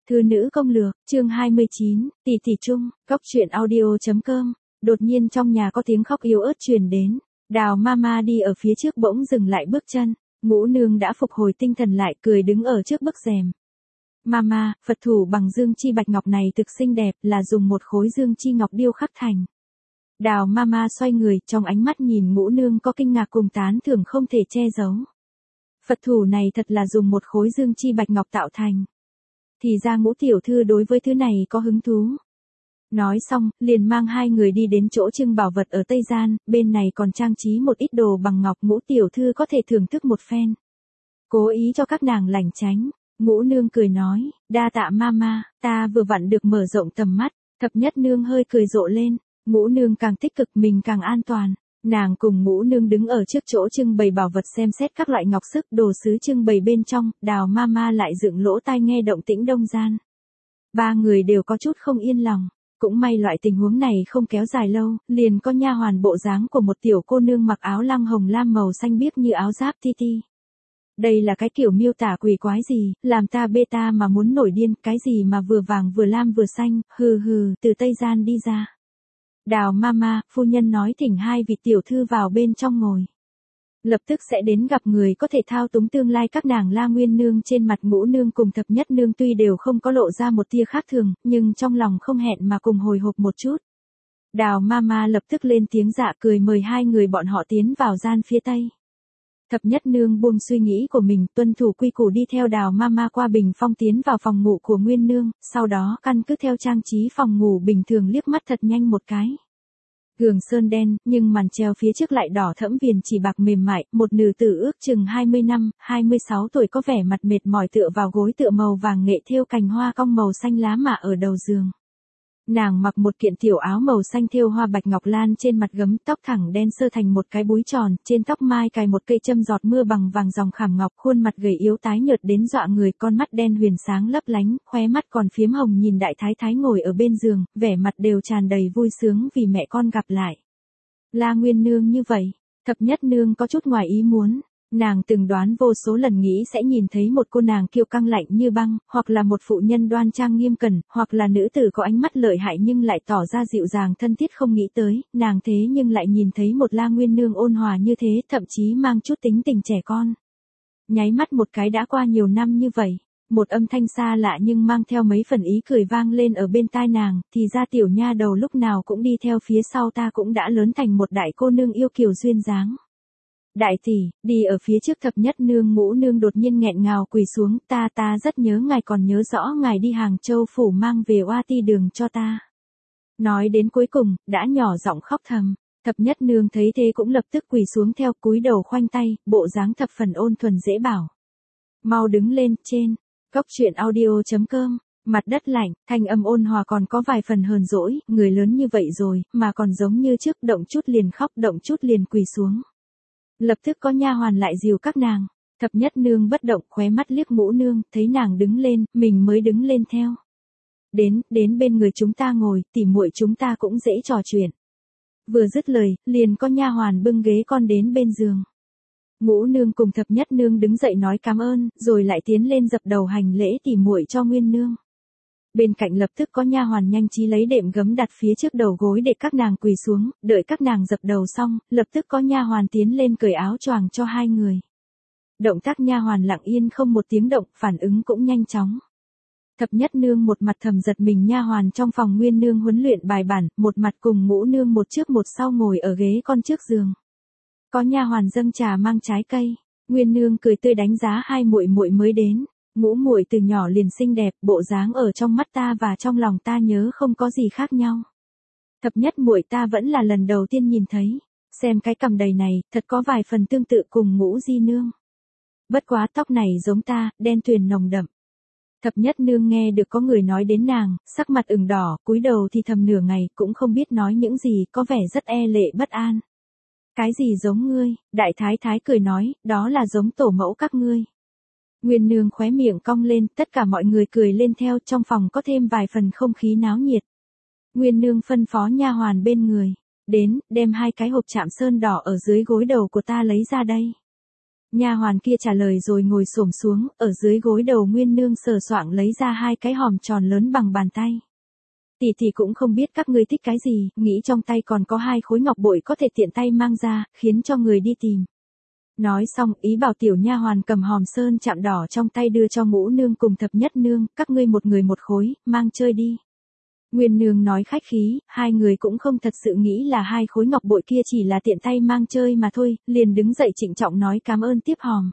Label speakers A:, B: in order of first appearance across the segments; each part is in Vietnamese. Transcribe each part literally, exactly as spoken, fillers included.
A: Thư nữ công lược, chương hai mươi chín, tỷ tỷ chung, góc truyện audio.com. Đột nhiên trong nhà có tiếng khóc yếu ớt truyền đến. Đào Mama đi ở phía trước bỗng dừng lại bước chân. Ngũ nương đã phục hồi tinh thần lại, cười đứng ở trước bức rèm. Mama, Phật thủ bằng dương chi bạch ngọc này thực xinh đẹp, là dùng một khối dương chi ngọc điêu khắc thành. Đào Mama xoay người, trong ánh mắt nhìn ngũ nương có kinh ngạc cùng tán thưởng không thể che giấu. Phật thủ này thật là dùng một khối dương chi bạch ngọc tạo thành. Thì ra Ngũ tiểu thư đối với thứ này có hứng thú. Nói xong, liền mang hai người đi đến chỗ trưng bảo vật ở Tây Gian, bên này còn trang trí một ít đồ bằng ngọc, Ngũ tiểu thư có thể thưởng thức một phen. Cố ý cho các nàng lảng tránh, Ngũ nương cười nói, đa tạ Mama, ta vừa vặn được mở rộng tầm mắt. Thập nhất nương hơi cười rộ lên, Ngũ nương càng tích cực mình càng an toàn. Nàng cùng Ngũ nương đứng ở trước chỗ trưng bày bảo vật xem xét các loại ngọc sức đồ sứ trưng bày bên trong, Đào Mama lại dựng lỗ tai nghe động tĩnh đông gian. Ba người đều có chút không yên lòng, cũng may loại tình huống này không kéo dài lâu, liền có nha hoàn bộ dáng của một tiểu cô nương mặc áo lăng hồng lam màu xanh biếc như áo giáp ti ti. Đây là cái kiểu miêu tả quỷ quái gì, làm ta bê ta mà muốn nổi điên, cái gì mà vừa vàng vừa lam vừa xanh, hừ hừ, từ Tây Gian đi ra. Đào Mama, phu nhân nói thỉnh hai vị tiểu thư vào bên trong ngồi. Lập tức sẽ đến gặp người có thể thao túng tương lai các nàng. La Nguyên nương trên mặt Ngũ nương cùng Thập nhất nương tuy đều không có lộ ra một tia khác thường, nhưng trong lòng không hẹn mà cùng hồi hộp một chút. Đào Mama lập tức lên tiếng dạ cười mời hai người bọn họ tiến vào gian phía tây. Thập nhất nương buông suy nghĩ của mình, tuân thủ quy củ đi theo Đào Mama qua bình phong tiến vào phòng ngủ của Nguyên nương, sau đó căn cứ theo trang trí phòng ngủ bình thường liếc mắt thật nhanh một cái. Gường sơn đen, nhưng màn treo phía trước lại đỏ thẫm viền chỉ bạc mềm mại, một nữ tử ước chừng hai mươi năm, hai mươi sáu tuổi có vẻ mặt mệt mỏi tựa vào gối tựa màu vàng nghệ thêu cành hoa cong màu xanh lá mạ ở đầu giường. Nàng mặc một kiện tiểu áo màu xanh thêu hoa bạch ngọc lan trên mặt gấm, tóc thẳng đen sơ thành một cái búi tròn, trên tóc mai cài một cây châm giọt mưa bằng vàng dòng khảm ngọc, khuôn mặt gầy yếu tái nhợt đến dọa người, con mắt đen huyền sáng lấp lánh, khóe mắt còn phiếm hồng nhìn đại thái thái ngồi ở bên giường, vẻ mặt đều tràn đầy vui sướng vì mẹ con gặp lại. La Nguyên nương như vậy, Thập nhất nương có chút ngoài ý muốn. Nàng từng đoán vô số lần nghĩ sẽ nhìn thấy một cô nàng kiêu căng lạnh như băng, hoặc là một phụ nhân đoan trang nghiêm cẩn, hoặc là nữ tử có ánh mắt lợi hại nhưng lại tỏ ra dịu dàng thân thiết, không nghĩ tới, nàng thế nhưng lại nhìn thấy một La Nguyên nương ôn hòa như thế, thậm chí mang chút tính tình trẻ con. Nháy mắt một cái đã qua nhiều năm như vậy, một âm thanh xa lạ nhưng mang theo mấy phần ý cười vang lên ở bên tai nàng, thì ra tiểu nha đầu lúc nào cũng đi theo phía sau ta cũng đã lớn thành một đại cô nương yêu kiều duyên dáng. Đại tỷ, đi ở phía trước Thập nhất nương Ngũ nương đột nhiên nghẹn ngào quỳ xuống, ta ta rất nhớ ngài, còn nhớ rõ ngài đi Hàng Châu phủ mang về oa ti đường cho ta. Nói đến cuối cùng, đã nhỏ giọng khóc thầm. Thập nhất nương thấy thế cũng lập tức quỳ xuống theo, cúi đầu khoanh tay, bộ dáng thập phần ôn thuần dễ bảo. Mau đứng lên, trên, góc truyện audio.com. Mặt đất lạnh, thanh âm ôn hòa còn có vài phần hờn dỗi, người lớn như vậy rồi, mà còn giống như trước, động chút liền khóc, động chút liền quỳ xuống. Lập tức có nha hoàn lại dìu các nàng. Thập nhất nương bất động, khóe mắt liếc Ngũ nương, thấy nàng đứng lên, mình mới đứng lên theo. Đến, đến bên người chúng ta ngồi, tỉ muội chúng ta cũng dễ trò chuyện. Vừa dứt lời, liền có nha hoàn bưng ghế con đến bên giường. Ngũ nương cùng Thập nhất nương đứng dậy nói cảm ơn, rồi lại tiến lên dập đầu hành lễ tỉ muội cho Nguyên nương. Bên cạnh lập tức có nha hoàn nhanh trí lấy đệm gấm đặt phía trước đầu gối để các nàng quỳ xuống, đợi các nàng dập đầu xong, lập tức có nha hoàn tiến lên cởi áo choàng cho hai người. Động tác nha hoàn lặng yên không một tiếng động, phản ứng cũng nhanh chóng. Thập nhất nương một mặt thầm giật mình, nha hoàn trong phòng Nguyên nương huấn luyện bài bản, một mặt cùng Ngũ nương một trước một sau ngồi ở ghế con trước giường. Có nha hoàn dâng trà mang trái cây, Nguyên nương cười tươi đánh giá hai muội muội mới đến. Ngũ muội từ nhỏ liền xinh đẹp, bộ dáng ở trong mắt ta và trong lòng ta nhớ không có gì khác nhau. Thập nhất muội ta vẫn là lần đầu tiên nhìn thấy, xem cái cằm đầy này, thật có vài phần tương tự cùng Ngũ di nương. Bất quá tóc này giống ta, đen tuyền nồng đậm. Thập nhất nương nghe được có người nói đến nàng, sắc mặt ửng đỏ, cúi đầu thì thầm nửa ngày, cũng không biết nói những gì, có vẻ rất e lệ bất an. Cái gì giống ngươi? Đại thái thái cười nói, đó là giống tổ mẫu các ngươi. Nguyên nương khóe miệng cong lên, tất cả mọi người cười lên theo, trong phòng có thêm vài phần không khí náo nhiệt. Nguyên nương phân phó nha hoàn bên người, đến, đem hai cái hộp chạm sơn đỏ ở dưới gối đầu của ta lấy ra đây. Nha hoàn kia trả lời rồi ngồi xổm xuống, ở dưới gối đầu Nguyên Nương sờ soạng lấy ra hai cái hòm tròn lớn bằng bàn tay. Tỷ tỷ cũng không biết các ngươi thích cái gì, nghĩ trong tay còn có hai khối ngọc bội có thể tiện tay mang ra, khiến cho người đi tìm. Nói xong, ý bảo tiểu nha hoàn cầm hòm sơn chạm đỏ trong tay đưa cho Ngũ Nương cùng Thập Nhất Nương, các ngươi một người một khối, mang chơi đi. Nguyên Nương nói khách khí, hai người cũng không thật sự nghĩ là hai khối ngọc bội kia chỉ là tiện tay mang chơi mà thôi, liền đứng dậy trịnh trọng nói cảm ơn tiếp hòm.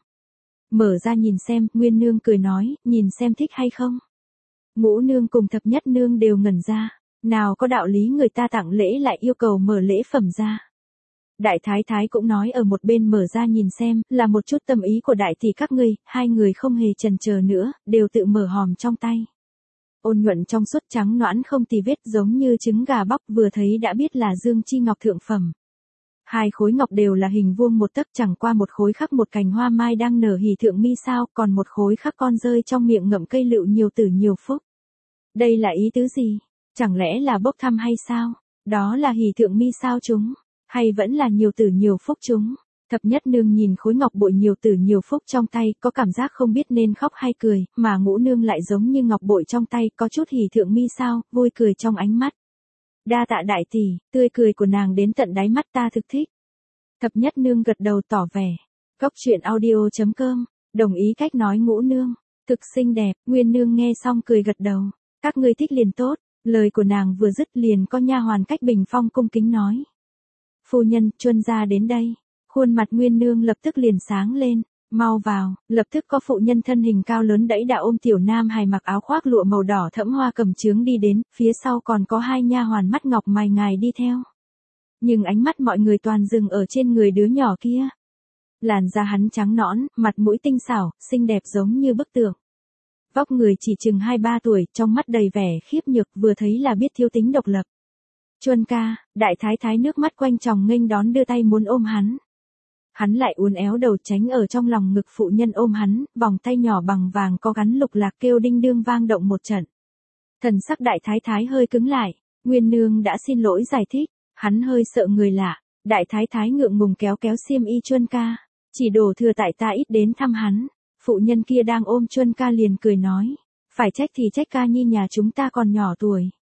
A: Mở ra nhìn xem, Nguyên Nương cười nói, nhìn xem thích hay không. Ngũ Nương cùng Thập Nhất Nương đều ngẩn ra, nào có đạo lý người ta tặng lễ lại yêu cầu mở lễ phẩm ra. Đại Thái Thái cũng nói ở một bên mở ra nhìn xem, là một chút tâm ý của đại tỷ các ngươi, hai người không hề chần chờ nữa, đều tự mở hòm trong tay. Ôn nhuận trong suốt trắng nõn không tì vết giống như trứng gà bóc, vừa thấy đã biết là dương chi ngọc thượng phẩm. Hai khối ngọc đều là hình vuông một tấc, chẳng qua một khối khắc một cành hoa mai đang nở hỉ thượng mi sao, còn một khối khắc con rơi trong miệng ngậm cây lựu nhiều tử nhiều phúc. Đây là ý tứ gì? Chẳng lẽ là bốc thăm hay sao? Đó là hỉ thượng mi sao chúng? Hay vẫn là nhiều tử nhiều phúc chúng? Thập Nhất Nương nhìn khối ngọc bội nhiều tử nhiều phúc trong tay, có cảm giác không biết nên khóc hay cười, mà Ngũ Nương lại giống như ngọc bội trong tay, có chút hỉ thượng mi sao, vui cười trong ánh mắt. Đa tạ đại tỷ, tươi cười của nàng đến tận đáy mắt ta thực thích. Thập Nhất Nương gật đầu tỏ vẻ. Cốc truyện audio chấm com, đồng ý cách nói Ngũ Nương. Thực xinh đẹp, Nguyên Nương nghe xong cười gật đầu. Các ngươi thích liền tốt, lời của nàng vừa dứt liền có nha hoàn cách bình phong cung kính nói. Phu nhân, Chuân gia đến đây. Khuôn mặt Nguyên Nương lập tức liền sáng lên, mau vào, lập tức có phụ nhân thân hình cao lớn đẫy đà ôm tiểu nam hài mặc áo khoác lụa màu đỏ thẫm hoa cầm chướng đi đến, phía sau còn có hai nha hoàn mắt ngọc mày ngài đi theo. Nhưng ánh mắt mọi người toàn dừng ở trên người đứa nhỏ kia. Làn da hắn trắng nõn, mặt mũi tinh xảo, xinh đẹp giống như bức tượng. Vóc người chỉ chừng hai ba tuổi, trong mắt đầy vẻ khiếp nhược, vừa thấy là biết thiếu tính độc lập. Chuân ca, Đại Thái Thái nước mắt quanh tròng nghênh đón đưa tay muốn ôm hắn. Hắn lại uốn éo đầu tránh ở trong lòng ngực phụ nhân ôm hắn, vòng tay nhỏ bằng vàng có gắn lục lạc kêu đinh đương vang động một trận. Thần sắc Đại Thái Thái hơi cứng lại, Nguyên Nương đã xin lỗi giải thích, hắn hơi sợ người lạ, Đại Thái Thái ngượng ngùng kéo kéo xiêm y Chuân ca, chỉ đổ thừa tại ta ít đến thăm hắn. Phụ nhân kia đang ôm Chuân ca liền cười nói, phải trách thì trách ca nhi nhà chúng ta còn nhỏ tuổi.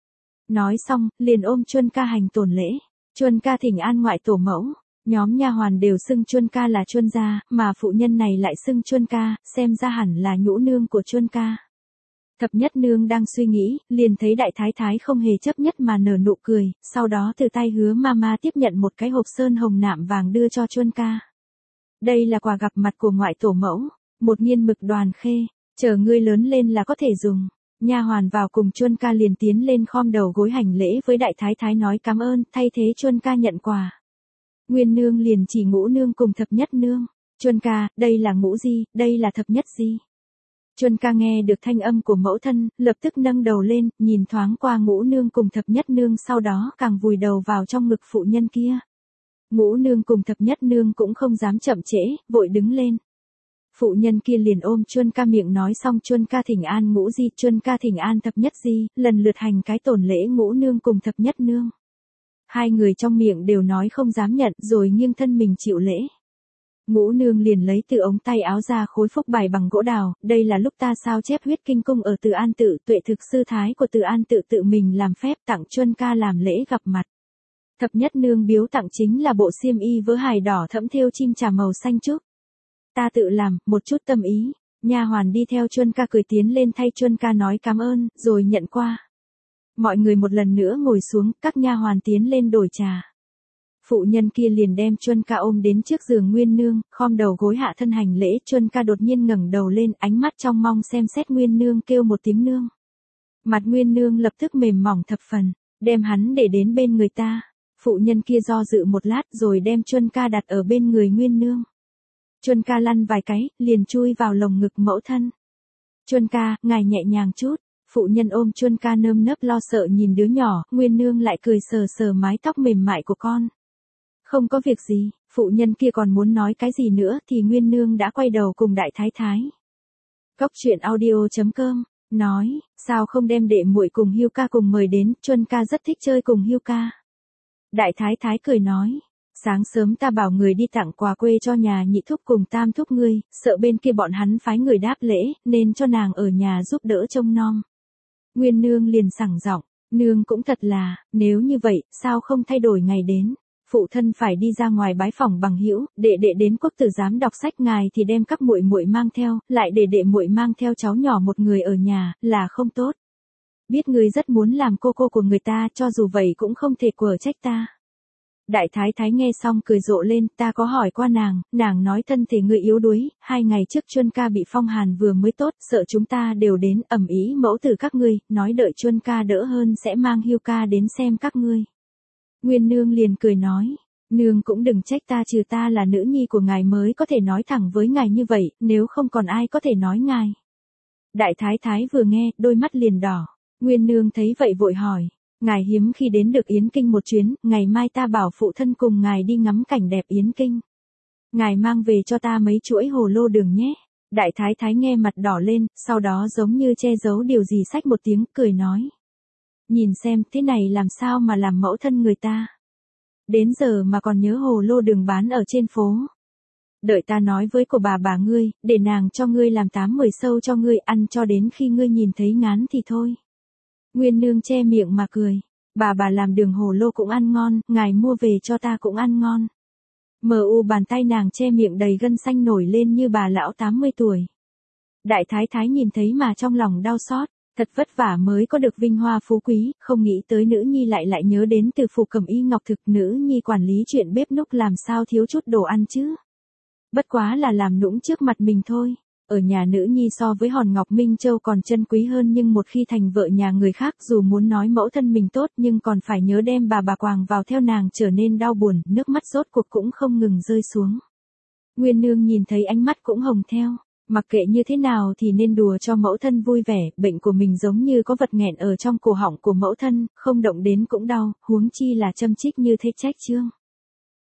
A: Nói xong, liền ôm Chuân ca hành tổn lễ, Chuân ca thỉnh an ngoại tổ mẫu. Nhóm nha hoàn đều xưng Chuân ca là Chuân gia, mà phụ nhân này lại xưng Chuân ca, xem ra hẳn là nhũ nương của Chuân ca. Thập Nhất Nương đang suy nghĩ, liền thấy Đại Thái Thái không hề chấp nhất mà nở nụ cười, sau đó từ tay Hứa Mama tiếp nhận một cái hộp sơn hồng nạm vàng đưa cho Chuân ca. Đây là quà gặp mặt của ngoại tổ mẫu, một nghiên mực đoàn khê, chờ ngươi lớn lên là có thể dùng. Nha hoàn vào cùng Chuân ca liền tiến lên khom đầu gối hành lễ với Đại Thái Thái nói cảm ơn, thay thế Chuân ca nhận quà. Nguyên Nương liền chỉ Ngũ Nương cùng Thập Nhất Nương. Chuân ca, đây là Ngũ Di, đây là Thập Nhất Di. Chuân ca nghe được thanh âm của mẫu thân, lập tức nâng đầu lên, nhìn thoáng qua Ngũ Nương cùng Thập Nhất Nương sau đó càng vùi đầu vào trong ngực phụ nhân kia. Ngũ Nương cùng Thập Nhất Nương cũng không dám chậm trễ, vội đứng lên. Phụ nhân kia liền ôm Chuân ca miệng nói xong Chuân ca thỉnh an Ngũ Di, Chuân ca thỉnh an Thập Nhất Di, lần lượt hành cái tổn lễ Ngũ Nương cùng Thập Nhất Nương. Hai người trong miệng đều nói không dám nhận rồi nghiêng thân mình chịu lễ. Ngũ Nương liền lấy từ ống tay áo ra khối phúc bài bằng gỗ đào, đây là lúc ta sao chép huyết kinh cung ở Từ An Tự, tuệ thực sư thái của Từ An Tự tự mình làm phép tặng Chuân ca làm lễ gặp mặt. Thập Nhất Nương biếu tặng chính là bộ xiêm y vớ hài đỏ thẫm thêu chim trà màu xanh trúc. Ta tự làm, một chút tâm ý. Nha hoàn đi theo Chuân ca cười tiến lên thay Chuân ca nói cảm ơn, rồi nhận qua. Mọi người một lần nữa ngồi xuống, các nha hoàn tiến lên đổi trà. Phụ nhân kia liền đem Chuân ca ôm đến trước giường Nguyên Nương, khom đầu gối hạ thân hành lễ. Chuân ca đột nhiên ngẩng đầu lên, ánh mắt trong mong xem xét Nguyên Nương kêu một tiếng nương. Mặt Nguyên Nương lập tức mềm mỏng thập phần, đem hắn để đến bên người ta. Phụ nhân kia do dự một lát rồi đem Chuân ca đặt ở bên người Nguyên Nương. Chuân ca lăn vài cái, liền chui vào lồng ngực mẫu thân. Chuân ca, ngài nhẹ nhàng chút. Phụ nhân ôm Chuân ca nơm nớp lo sợ nhìn đứa nhỏ, Nguyên Nương lại cười sờ sờ mái tóc mềm mại của con. Không có việc gì, phụ nhân kia còn muốn nói cái gì nữa thì Nguyên Nương đã quay đầu cùng Đại Thái Thái. Cốc truyện audio chấm com, nói, sao không đem đệ muội cùng Hưu ca cùng mời đến, Chuân ca rất thích chơi cùng Hưu ca. Đại Thái Thái cười nói, Sáng sớm ta bảo người đi tặng quà quê cho nhà nhị thúc cùng tam thúc ngươi, sợ bên kia bọn hắn phái người đáp lễ, nên cho nàng ở nhà giúp đỡ trông nom. Nguyên nương liền sảng giọng, nương cũng thật là, nếu như vậy, sao không thay đổi ngày đến. Phụ thân phải đi ra ngoài bái phỏng bằng hữu, đệ đệ đến quốc tử giám đọc sách ngài thì đem các muội muội mang theo, lại để đệ muội mang theo cháu nhỏ một người ở nhà, là không tốt. Biết ngươi rất muốn làm cô cô của người ta, cho dù vậy cũng không thể quở trách ta. Đại thái thái nghe xong cười rộ lên, ta có hỏi qua nàng, nàng nói thân thể ngươi yếu đuối, hai ngày trước Chuân ca bị phong hàn vừa mới tốt, sợ chúng ta đều đến ẩm ý mẫu tử các ngươi, nói đợi Chuân ca đỡ hơn sẽ mang Hưu ca đến xem các ngươi. Nguyên nương liền cười nói, nương cũng đừng trách ta, trừ ta là nữ nhi của ngài mới có thể nói thẳng với ngài như vậy, nếu không còn ai có thể nói ngài. Đại thái thái vừa nghe, đôi mắt liền đỏ, Nguyên nương thấy vậy vội hỏi, ngài hiếm khi đến được Yến Kinh một chuyến, ngày mai ta bảo phụ thân cùng ngài đi ngắm cảnh đẹp Yến Kinh. Ngài mang về cho ta mấy chuỗi hồ lô đường nhé. Đại thái thái nghe mặt đỏ lên, sau đó giống như che giấu điều gì xách một tiếng, cười nói. Nhìn xem, thế này làm sao mà làm mẫu thân người ta. Đến giờ mà còn nhớ hồ lô đường bán ở trên phố. Đợi ta nói với của bà bà ngươi, để nàng cho ngươi làm tám mười sâu cho ngươi ăn cho đến khi ngươi nhìn thấy ngán thì thôi. Nguyên nương che miệng mà cười. Bà bà làm đường hồ lô cũng ăn ngon, ngài mua về cho ta cũng ăn ngon. Mờ u bàn tay nàng che miệng đầy gân xanh nổi lên như bà lão tám mươi tuổi. Đại thái thái nhìn thấy mà trong lòng đau xót, thật vất vả mới có được vinh hoa phú quý, không nghĩ tới nữ nhi lại lại nhớ đến từ phủ Cẩm Y Ngọc Thực, nữ nhi quản lý chuyện bếp núc làm sao thiếu chút đồ ăn chứ. Bất quá là làm nũng trước mặt mình thôi. Ở nhà nữ nhi so với hòn ngọc Minh Châu còn chân quý hơn, nhưng một khi thành vợ nhà người khác dù muốn nói mẫu thân mình tốt nhưng còn phải nhớ đem bà bà quàng vào theo nàng trở nên đau buồn, nước mắt rốt cuộc cũng không ngừng rơi xuống. Nguyên nương nhìn thấy ánh mắt cũng hồng theo, mặc kệ như thế nào thì nên đùa cho mẫu thân vui vẻ, bệnh của mình giống như có vật nghẹn ở trong cổ họng của mẫu thân, không động đến cũng đau, huống chi là châm chích như thế trách chương.